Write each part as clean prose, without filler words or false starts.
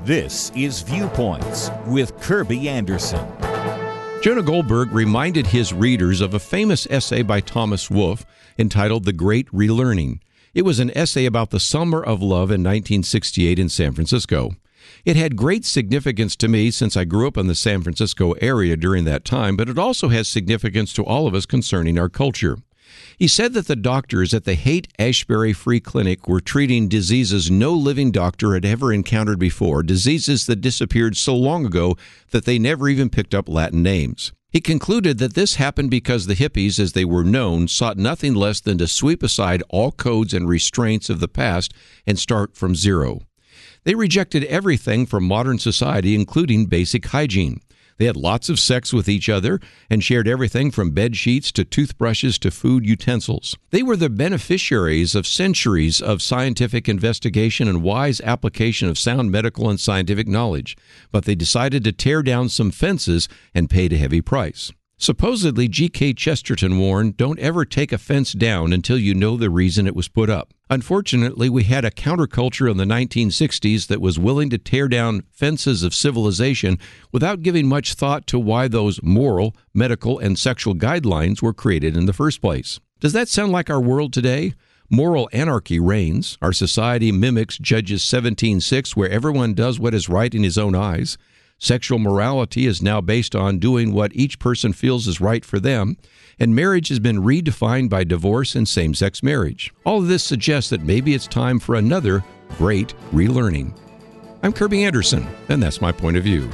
This is Viewpoints with Kirby Anderson. Jonah Goldberg reminded his readers of a famous essay by Thomas Wolfe entitled The Great Relearning. It was an essay about the summer of love in 1968 in San Francisco. It had great significance to me since I grew up in the San Francisco area during that time, but it also has significance to all of us concerning our culture. He said that the doctors at the Haight-Ashbury Free Clinic were treating diseases no living doctor had ever encountered before, diseases that disappeared so long ago that they never even picked up Latin names. He concluded that this happened because the hippies, as they were known, sought nothing less than to sweep aside all codes and restraints of the past and start from zero. They rejected everything from modern society, including basic hygiene. They had lots of sex with each other and shared everything from bed sheets to toothbrushes to food utensils. They were the beneficiaries of centuries of scientific investigation and wise application of sound medical and scientific knowledge, but they decided to tear down some fences and paid a heavy price. Supposedly, G.K. Chesterton warned, "Don't ever take a fence down until you know the reason it was put up." Unfortunately, we had a counterculture in the 1960s that was willing to tear down fences of civilization without giving much thought to why those moral, medical, and sexual guidelines were created in the first place. Does that sound like our world today? Moral anarchy reigns. Our society mimics Judges 17:6, where everyone does what is right in his own eyes. Sexual morality is now based on doing what each person feels is right for them, and marriage has been redefined by divorce and same-sex marriage. All of this suggests that maybe it's time for another great relearning. I'm Kirby Anderson, and that's my point of view.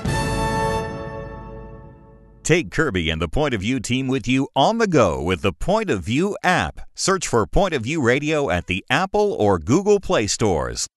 Take Kirby and the Point of View team with you on the go with the Point of View app. Search for Point of View Radio at the Apple or Google Play stores.